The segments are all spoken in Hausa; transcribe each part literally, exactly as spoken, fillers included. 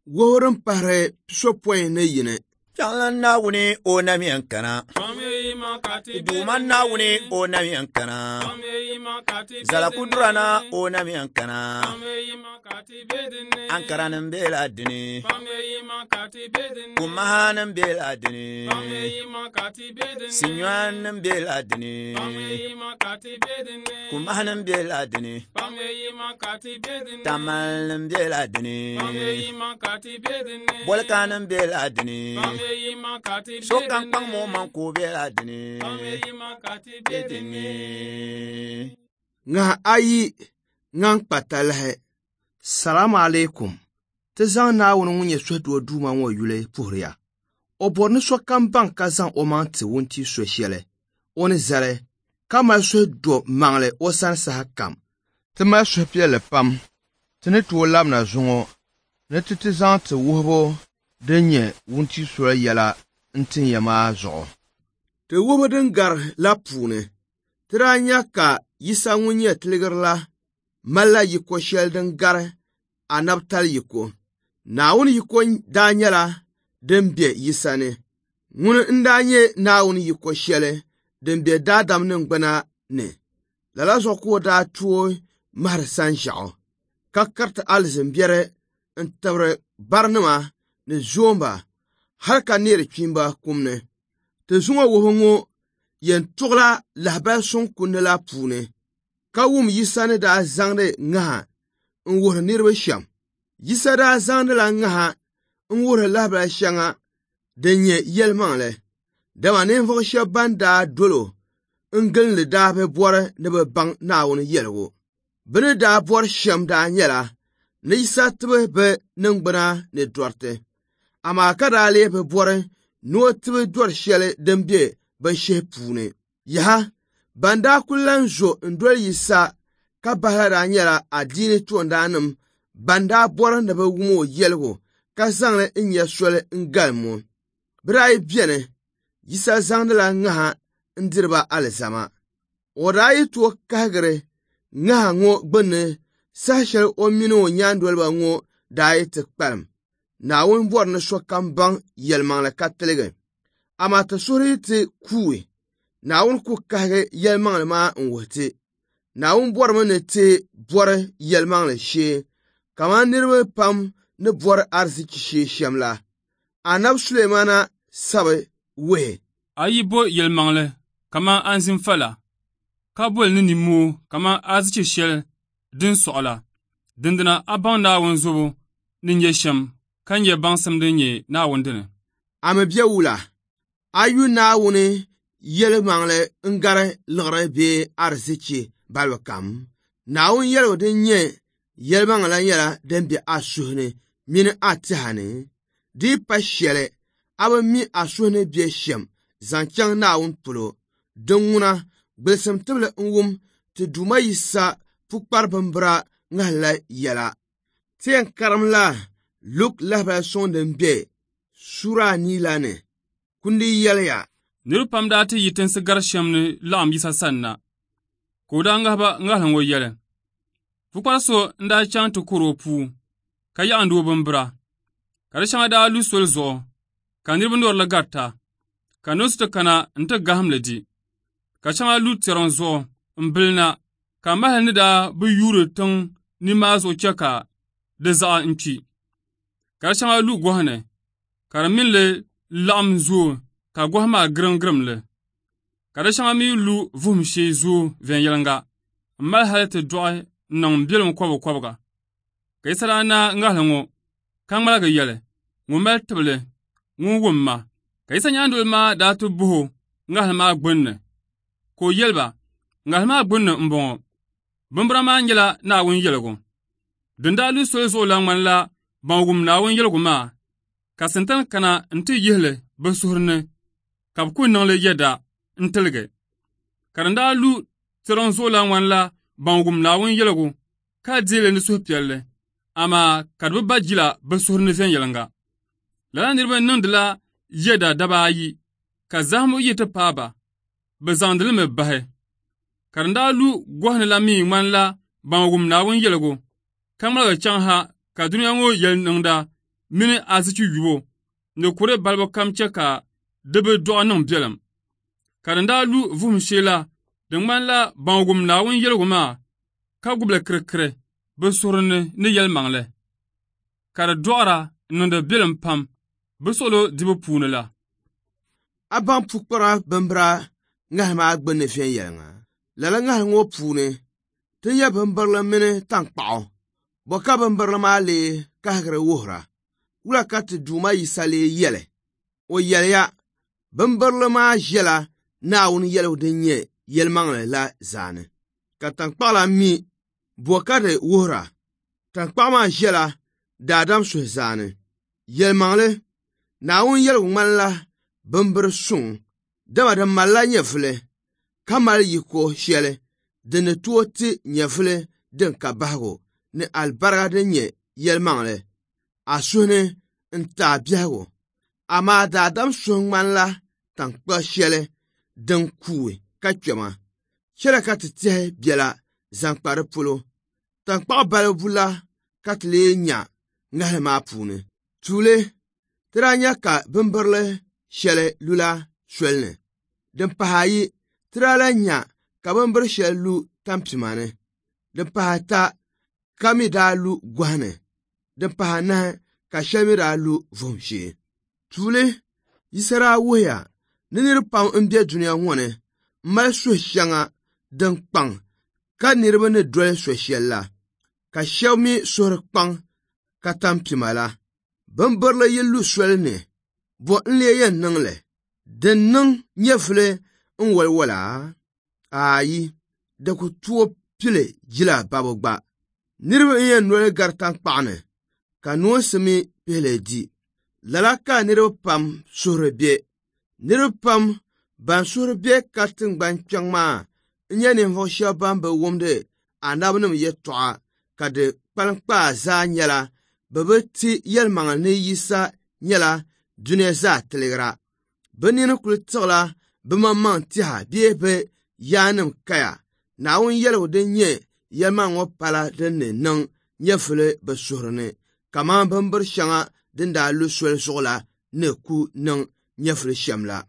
wohorin pahare sopoi ne yine. Janlan na wuni o na miyan kana. Duman na wuni o na miyan kana. Zalakudura na o na miyan kana. Ankaranin bela dini. Kumahanin bela dini. Sinyuanin bela dini. Kumahanin bela dini. Tamalin bela dini. Bolkanin bela dini. So kan pang mo man ko bela dini. Dini. Nga ayi ngang patalahe. Salamu alaikum. Te zang na wun wunye swedwa duma wo yule puhriya. O borni so kan bang ka zang o man te wunti so shele. Oni zale. Kama swedwa mangle o san saha kam. Te ma swepyele pam. Te ne tuwo lam na zungo. Ne te te zang te wuhbo. Denye wunti so yela ntin yama zo. Te wuhbo den gar la pune. Te ra nya ka yisa wunye tligar la. Mala yiko shel den gar anabtal yiko. Naun yiko danyela dembye yisane. Ngun ndanye naun yiko shele dembye dadam ngbana ne. Lala zoko da tuo mar sanjao. Kakart alzembiere ntabre barnuma ne zomba halka nere chimba kumne. Te zunga wohongo yen tugla lahba son kunne la pune. Kawum yisane da zangde ngaha nwuh nirbe sham. Yisa da zangde la ngaha nwuh lahba shanga denye yelmangle. Dama nenvok shaban da dolo ngilne da be bore ne be bang naawun yelgo. Bene da bor sham da nyela ne yisa tbe be nengbana ne dorte. Ama kada le be bore no tbe dor shele dembie ban she pune. Yaha banda kulan zo ndol yisa ka bahara nyela adini tuondanum banda bor ne be wumo yelgo ka zangle nya sole ngalmo. Brai biene yisa zangla ngaha ndirba alzama. Orai to kagre ngaha ngo gbene sashel o mino nyandolba ngo dai te kpalm. Na won bor ne so kan bang yelmang la katelege. Ama ta sori te kuwe. Na won ku kage yelmang ma nwote. Na won bor me ne te bor yelmang la she. Kama nirwe pam ne bor arziki she shamla. Anab Sulemana sabe we. Ayi bo yelmang le kama anzin fala. Kabul ni nimu kama arziki shel din sola. Dindina abang na won zobo ninye sham. Kan ye bangsam dinye na wondene. Ame bia wula. Ayu na wune yele mangle ngare lgre be arziki balwakam. Na wun yele dinye yele mangle yela dembe asuhne mine atihane. Di pashele abe mi asuhne bie shem zankyang na wun pulo. Dunguna bilsam tible nwum te duma yisa pukpar bambra ngahla yela. Tien karam la Luk lahba sonden be sura ni lane kundi yalya niru pam da ti yitin sigar shamni lam yisa sanna koda ngahba ngahlan wo yele fukwa so nda chang to kuro pu ka ya andu bambra ka shanga da lu sol zo ka nirbu ndor la gatta ka nosta kana nta gahamledi ka shanga lu teron zo mbilna ka mahal ni da bu yuru tun ni mazo chaka de za nchi ka shanga lu gohane karamin le lam zo ka gohma gram gram le ka shanga mi lu vum she zo ven yelanga mal halate doy nang bilum kwabo kwabga ka isala na ngahlango kan malaga yele ngumel tble ngumma ka isanya ndul ma da tu buho ngahlma gbonne ko yelba ngahlma gbonne mbongo bumbra ma ngela na won yelego dinda lu so zo la manla bangum na won yelgo ma ka sentan kana nti yehle ba suhrne ka ku nang le yeda ntelge karanda lu teron zo la wanla bangum na won yelgo ka dile ni so pielle ama kadbu bajila ba suhrne fen yelanga la nirba nundla yeda dabayi ka zahmu yete paba ba zandil me bahe karanda lu gohne la mi manla bangum na won yelgo kamala changha ka duniya ngo yel nangda mini azichi yubo ni kuri balibu kam chɛ ka di bi dɔɣi niŋ biɛlim ka din daa lu vuhum shee la di ŋmanila banwugum Naawuni yɛligu maa ka gubili kirikiri bɛ suhuri ni ni yɛlimaŋli ka di dɔɣira n-niŋdi biɛlim pam bɛ suɣulo dibu puuni la. A baŋ pukpara bimbira ŋahi maa gbinni viɛnyɛliŋa. Lala ŋahi ŋɔ puuni ti nyɛ bimbirili mini tankpaɣu bo ka bimbirili maa lee kahigiri wuhira wula ka ti Duuma yisa lee yɛli. O yɛliya bimbirili maa ʒɛla Naawuni yɛligu din nyɛ yɛlimaŋli la zaani ka tankpaɣu la mi bo ka di wuhira. Tankpaɣu maa ʒɛla daadam suhu zaani. Yɛlimaŋli Naawuni yɛligu ŋmanila bimbiri suŋ dama di malila nyɛvuli ka mali yiko shɛli din ni tooi ti nyɛvuli din ka bahigu ni albariga din nyɛ yɛlimaŋli a suhu ni n-taai biɛhigu. Amaa daadam suhu ŋmanila tankpaɣu shɛli din kuui ka kpɛma chɛla ka ti tihi biɛla zaŋkpa di polo. Tankpaɣu balibu la ka ti lee nya ŋahi maa puuni. Tuuli ti daa nya ka bimbirili shɛli lula soli ni. Din pahi ayi ti daa la nya ka bimbiri shɛli lu tampima ni. Din pahi ata ka mi daa lu gɔhi ni. Din pahi anahi ka shɛli mi daa lu vuhum shee. Tuuli yisa daa wuhiya ni niriba pam m-be duniya ŋɔ ni m-mali suhu shɛŋa din kpaŋ ka niriba ni doli so' shɛli la ka shɛba mi suhuri kpaŋ ka tampima la. Bimbirili yi lu soli ni bo n-lee yɛn niŋli din niŋ nyɛvuli n-waliwala ayi di ku tooi pili jila babu gba. Niriba n-yɛn noli gari tankpaɣu ni ka noonsi mi pihili di. Lala ka niriba pam suhuri be. Niriba pam ban suhuri be ka tingbani kpɛŋ maa n-nyɛ ninvuɣu shɛba ban bi wumdi anabinim yɛltɔɣa ka di kpaliŋkpaa zaa nyɛla bɛ bi ti yɛlimaŋli ni yisa nyɛla duniya zaa tiligira. Bɛ nini kuli tiɣila bɛ maŋmaŋ tiha bee bɛ yaanim kaya. Naawuni yɛligu din nyɛ yɛlimaŋli ŋɔ pala din ni niŋ nyɛvuli bɛ suhuri ni kaman bimbiri shɛŋa din daa lu soli zuɣu la ni ku niŋ nyɛvuli shɛm la.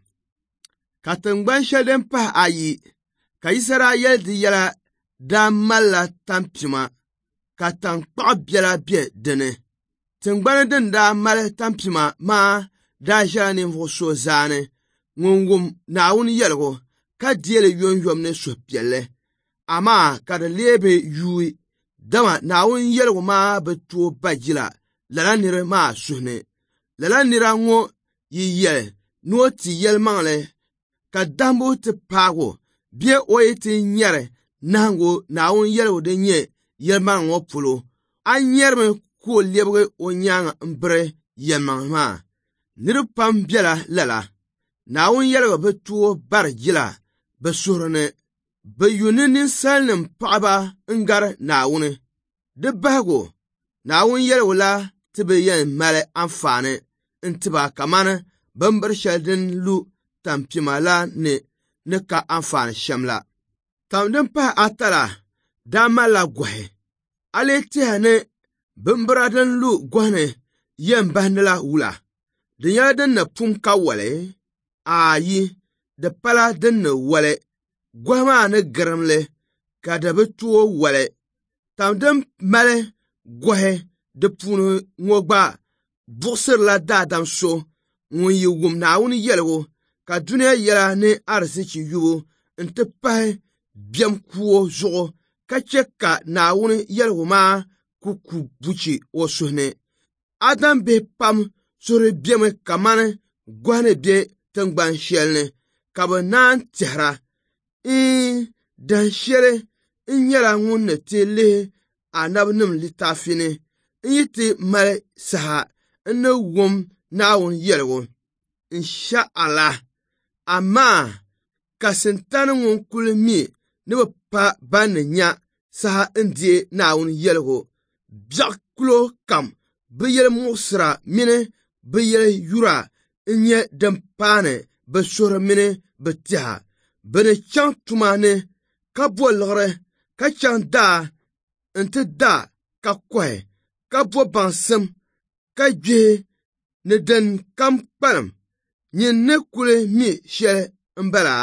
Ka tingbani shɛli din pahi ayi ka yisa daa yɛli di yɛla daa malila tampima ka tankpaɣu biɛla be dini. Tingbani din daa mali tampima maa daa ʒɛla ninvuɣu so zaani ŋun wum Naawuni yɛligu ka deeli yomyom ni suhupiɛlli. Amaa ka di lee bi yuui dama Naawuni yɛligu maa bi tooi ba jila lala nira maa suhu ni. Lala nira ŋɔ yi yɛli ni o ti yɛlimaŋli ka dahimbu ti paagu bee o yi ti nyɛri nahingu Naawuni yɛligu din nyɛ yɛlimaŋli ŋɔ polo a nyɛrimi ka o lebigi o nyaaŋa m-biri yɛlimaŋli maa. Niriba pam bela lala. Naawuni yɛligu bi tooi bari jila bɛ suhuri ni. Bɛ yuni ninsalinima paɣiba n-gari Naawuni. Di bahigu Naawuni yɛligu la ti bi yɛn mali anfaani n-tiba kamani bimbiri shɛli din lu tampima la ni ni ka anfaani shɛm la. Tam din pahi ata la daa malila gɔhi. A lee tiha ni bimbira din lu gɔhi ni yɛn bahindi la wula. Di nyɛla din ni pum ka wali? Ayi, di pala din ni wali. Gɔhi maa ni girimli ka di bi tooi wali. Tam din mali gɔhi di puuni ŋɔ gba buɣisirila daadam so ŋun yi wum Naawuni yɛligu ka duniya yɛla ni arziki yubu n-ti pahi biɛm kuo zuɣu ka chɛ ka Naawuni yɛligu maa ku ku buchi o suhu ni. Adam bihi pam suhuri bemi kamani gɔhi ni be tingbani shɛli ni ka bɛ naan tihira. Iin, dan shɛli n-nyɛla ŋun ni ti lihi anabinim litaafi ni n-yi ti mali saha n-ni wum Naawuni yɛligu. Insha'Allah. Amaa ka sintani ŋun kuli mi ni bɛ pa ban ni nya saha n-deei Naawuni yɛligu. Biɛɣu kulo kam bɛ yɛli muɣisira mini bɛ yɛli yura n-nyɛ din paani bɛ suhuri mini bɛ tiha. Bɛ ni chaŋ tuma ni ka bo liɣiri ka chaŋ daa n-ti da ka kɔhi ka bo baŋsim ka gbihi ni din kam kpalim nyin ni kuli mi shɛli m-bala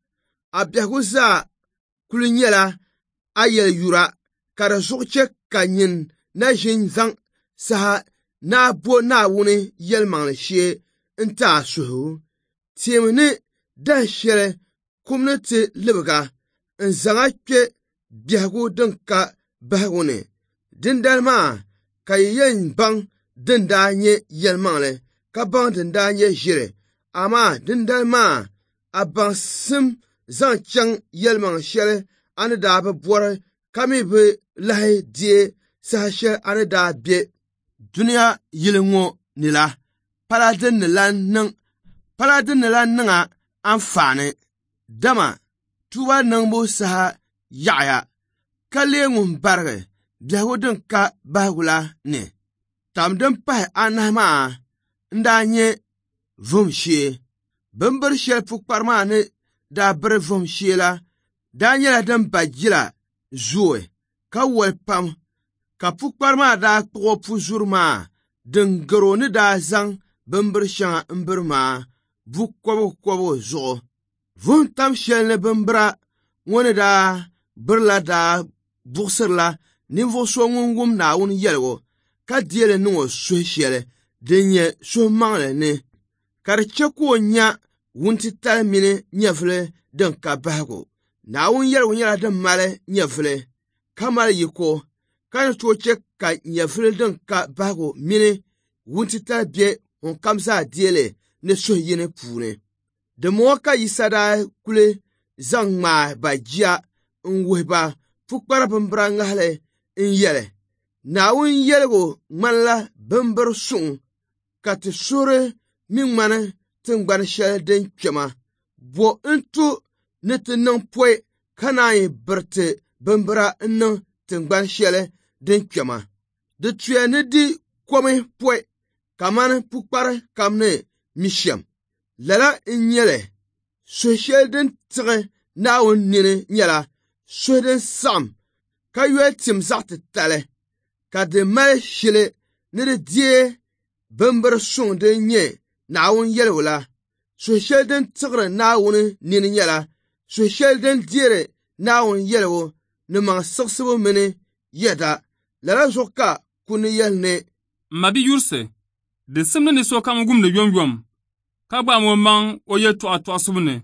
a biɛhigu zaa kuli nyɛla a yɛli yura ka di zuɣu chɛ ka nyin na ʒin zaŋ saha na a bo Naawuni yɛlimaŋli shee n-ti a suhu teemi ni dan shɛli kum ni ti libiga n-zaŋa kpe biɛhigu din ka bahigu ni dindali maa ka yi yɛn baŋ din daa nyɛ yɛlimaŋli ka baŋ din daa nyɛ ʒiri amaa dindali maa a baŋsim zaŋ chaŋ yɛlimaŋ shɛli a ni daa bi bɔri ka mi bi lahi deei saha shɛli a ni daa be duniya yili ŋɔ ni la pala din ni lan niŋ pala din ni lan niŋa anfaani dama tuuba niŋbu saha yaɣaya ka lee ŋun barigi biɛhigu din ka bahigu la ni tam din pahi anahi maa n daa nyɛ vum shee bimbiri shɛli pukpari maa ni daa biri vum shee la daa nyɛla din ba jila zooi ka woli pam ka pukpari maa daa kpuɣi puzuri maa din garo ni daa zaŋ bimbiri shɛŋa m-biri maa bu kobigu kobigu zuɣu vum tam shɛli ni bimbira ŋɔ ni daa birila daa buɣisirila ninvuɣu so ŋun wum Naawuni yɛligu ka deeli niŋ o suhu shɛli din nyɛ suhumaŋli ni ka di chɛ ka o nya wuntitali mini nyɛvuli din ka bahigu Naawuni yɛligu nyɛla din mali nyɛvuli ka mali yiko ka ni tooi chɛ ka nyɛvuli din ka bahigu mini wuntitali be ŋun kam zaa deeli ni suhu yini puuni dimoo ka yisa daa kuli zaŋ ŋmaa ba jia n wuhi ba pukpara bimbira ŋahili n yɛli Naawuni yɛligu ŋmanila bimbiri suŋ ka ti suhuri mi ŋmani tingbani shɛli din kpɛma bo n tu ni ti niŋ pɔi ka naan yi biriti bimbira n niŋ tingbani shɛli din kpɛma di tuya ni di komi pɔi kamani pukpari kam ni mi shɛm lala n nyɛli suhu shɛli din tiɣi Naawuni nini nyɛla suhu din saɣim ka yɔli tim zaɣ titali ka di mali shili ni di deei bimbiri suŋ din nyɛ Naawuni yɛligu la suhu shɛli din tiɣiri Naawuni nini nyɛla suhu shɛli din deeri Naawuni yɛligu ni maŋ siɣisibu mini yɛda lala zuɣu ka kuni yɛli ni mabi yursi di simni ni sokam gumdi yomyom ka gbaami o maŋ o yɛltɔɣa tɔɣisibu ni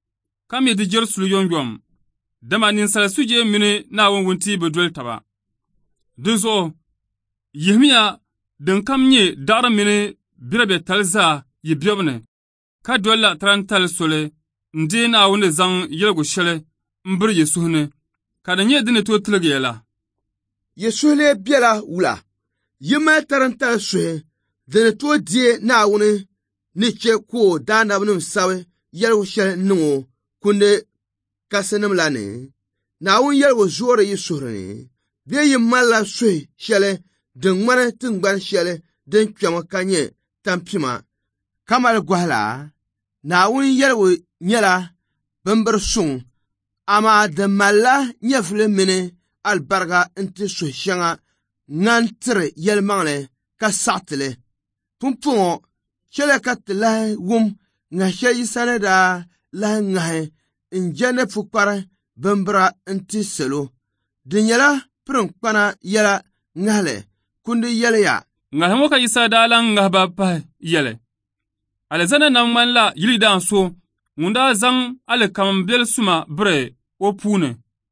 ka mi di jɛri suli yomyom dama ninsala suje mini Naawuni wunti bi doli taba di zuɣu yihimiya din kam nyɛ daɣiri mini birabe tali zaa yi biɛbu ni ka dolila tarantali soli n deei Naawuni zaŋ yɛligu shɛli n biri yi suhu ni ka di nyɛ dini tooi tiligi ya la yi suhu lee biɛla wula yi mali tarantali suhi dini tooi deei Naawuni ni chɛ ka o daandabinim sabi yɛligu shɛli niŋ o kundi kasinim la ni Naawuni yɛligu zoori yi suhuri ni bee yi malila suhi shɛli din ŋmani tingbani shɛli din kpɛmi ka nyɛ tampima ka mali gɔhila Naawuni yɛligu nyɛla bimbiri suŋ amaa di malila nyɛvuli mini albariga n-ti suhi shɛŋa ŋan tiri yɛlimaŋli ka saɣitili pumpɔŋɔ chɛla ka ti lahi wum ŋahi shɛli yisa ni daa lahi ŋahi n jɛndi pukpari bimbira n-ti salo di nyɛla pirinkpana yɛla ŋahili kundi yɛliya ŋahi ŋɔ ka yisa daa lan ŋahi ba pahi yɛli alizana nam ŋmanila yili daan so ŋun daa zaŋ alikam suma biri o puuni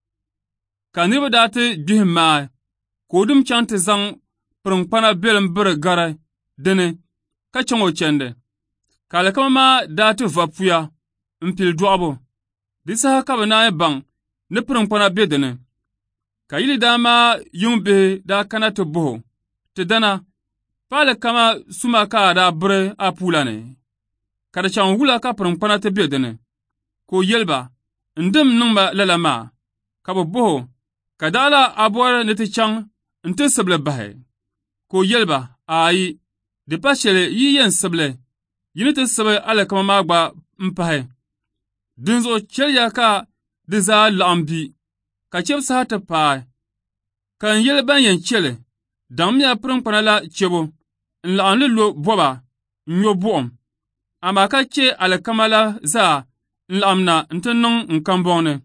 ka niriba daa ti gbihi maai ka o dim chaŋ ti zaŋ pirinkpana biɛlim biri gari dini ka chaŋ o chɛndi ka alikama maa daa ti va puya n pili dɔɣibu di saha ka bɛ naan baŋ ni pirinkpana be dini ka yili daa maa yuŋ bihi daa kana ti buhu ti dana pa alikama suma ka a daa biri a puula ni ka di chaŋ wula ka pirinkpana ti be dini ka o yɛliba n dim niŋba lala maa ka bɛ buhu ka daala a bɔri ni ti chaŋ n ti sibili bahi ka o yɛliba aayi di pa shɛli yi yɛn sibili yi ni ti sibi alikama maa gba n pahi dinzuɣu chɛliya ka di zaa laɣim bi ka chɛbu saha ti paai ka n yɛli ban yɛn chɛli daŋmiya pirinkpana la chɛbu n-laɣim li lo boba n-nyɔ buɣum, amaa ka che alikama la zaa n-laɣim na n-ti niŋ n-kambɔŋ ni.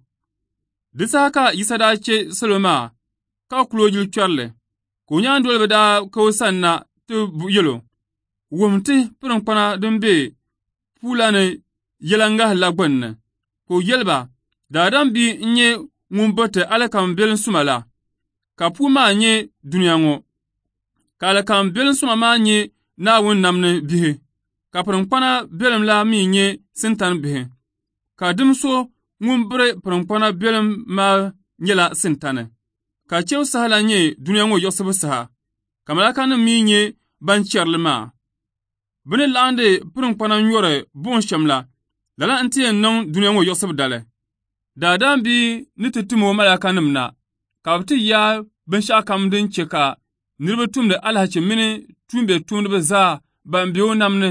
Di saha ka Yisa daa che salo maa ka kulo yili kpɛrili, ka o nyaandoliba daa ka o sani na ti yɛlo, wum ti pirinkpana din be puula ni yelangahi la gbunni, ka o yɛli ba daadam bia n-nyɛ ŋun biriti alikama biɛlim suma la, ka puu maa nyɛ duniya ŋɔ, ka alikama biɛlim suma maa nyɛ Naawuni nam ni bihi, ka pirinkpana biɛlim la mi nyɛ sintani bihi, ka dimso ŋun biri pirinkpana biɛlim maa nyɛla sintani, ka chɛbu saha la nyɛ duniya ŋɔ yiɣisibu saha, ka malaakanima mi nyɛ ban chɛrili maa. Bɛ ni laɣindi pirinkpana nyɔri buɣum shɛm la, lala n-ti yɛn niŋ duniya ŋɔ yiɣisibu dali. Daadam bia ni ti tumi o malaakanima na, ka bɛ ti yaai binshɛɣu kam din che ka niriba tumdi alahachi mini tumbe tumdiba zaa ban be o nam ni,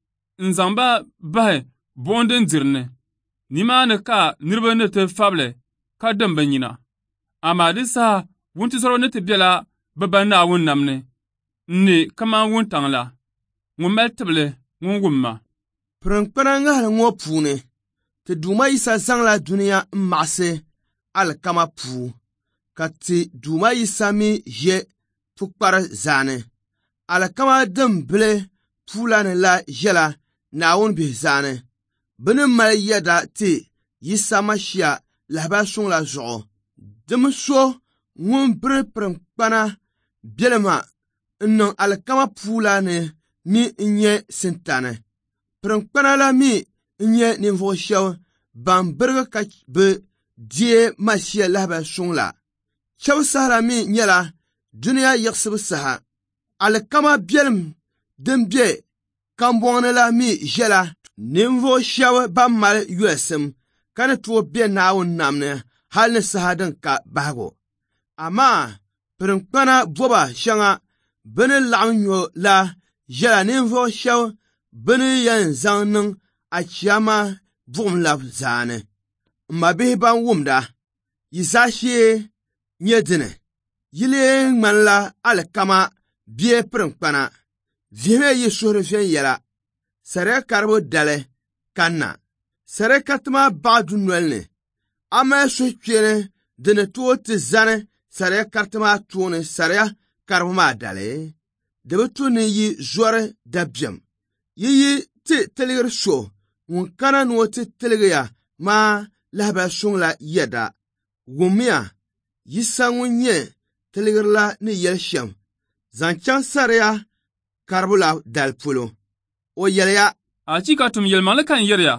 n-zaŋ ba bahi buɣum din diri ni. Nimaani ka niriba ni ti fabili ka dim bɛ nyina. Amaa di saha wuntizɔriba ni ti bela bɛ ba Naawuni nam ni, n-ne kaman wuntaŋ la, ŋun mali tibili ŋun wumma. Pirinkpana ŋahili ŋɔ puuni, ti Duuma Yisa zaŋla duniya m-maɣisi alikama puu, ka ti Duuma Yisa mi ʒe pukpari zaani. Alikama din bili puula ni la ʒela Naawuni bihi zaani. Bɛ ni mali yɛda ti Yisa Mashia lahabali suŋ la zuɣu. Dim so ŋun biri pirinkpana biɛlima n-niŋ alikama puula ni mi n-nyɛ sintani. Pirinkpana la mi n-nyɛ ninvuɣu shɛba ban birigi ka bɛ diɛ Mashia lahabali suŋ la. Chɛbu saha la mi nyɛla duniya yiɣisibu saha. Alikama biɛlim din be kambɔŋni la mi ʒɛla ninvuɣu shɛba ban mali yɔlisim ka ni tooi be Naawuni nam ni hali ni saha din ka bahigu. Amaa pirinkpana boba shɛŋa bɛ ni laɣim nyɔ la ʒɛla ninvuɣu shɛba bɛ ni yɛn zaŋ niŋ Achiyaama buɣum la zaani. M ma bihi ban wumda, yi zaashee nyɛ dini. Yi lee ŋmanila alikama bia pirinkpana. Vihimi yi suhuri viɛnyɛla. Sariya karibu dali kanna. Sariya kariti maa baɣi dunoli ni. A mali suhu kpeeni dini tooi ti zani sariya kariti maa tooni sariya karibu maa dali. Di bi tu ni yi zɔri dabiɛm. Yi yi ti tiligiri so ŋun kana ni o ti tiligi ya maa lahabali suŋ la yɛda. Wummiya Yisa ŋun nyɛ tiligiri la ni yɛli shɛm. Zaŋ chaŋ sariya karibu la dali polo. O yɛliya. A chika tum yɛlimaŋli kan yɛriya.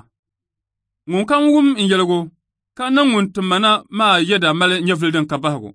Ŋun kan wum n yɛligu ka niŋ ŋun ti mana maa yɛda mali nyɛvili din ka bahigu.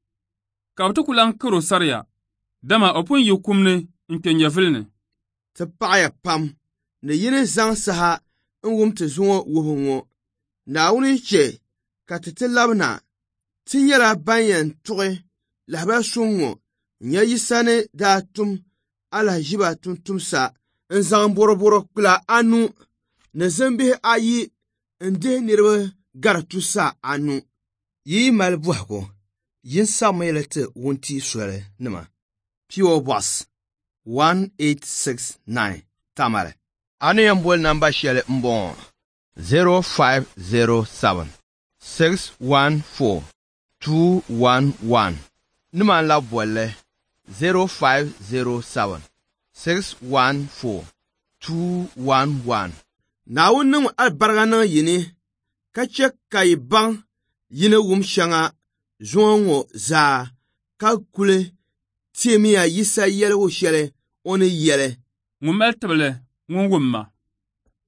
Ka bɛ ti ku lan karo sariya, dama o pun yi kumni n kpe nyɛvili ni. Ti paɣaya pam ni yi ni zaŋ saha n wum ti zuŋɔ wuhibu ŋɔ. Naawuni che ka ti ti labina. Ti nyɛla ban yɛn tuɣi lahabali suŋ ŋɔ n-nyɛ Yisa ni daa tum alahiʒiba tuntumsa n zaŋ boroboro kpula anu ni zimbihi ayi n dihi niriba gari tusa anu. Yi mali bɔhigu, yin Samuel ti wunti soli nima. P O Box one eight six nine Tamale. A ni yɛn boli namba shɛli n bɔŋɔ zero five zero seven six one four two one one. Nima la bolli zero five zero seven six one four two one one. Naawuni niŋ albariga niŋ yini ka che ka yi baŋ yini wum shɛŋa zuŋɔ ŋɔ zaa ka kuli teemiya Yisa yɛligu shɛli o ni yɛli. Ŋun mali tibili ŋun wumma.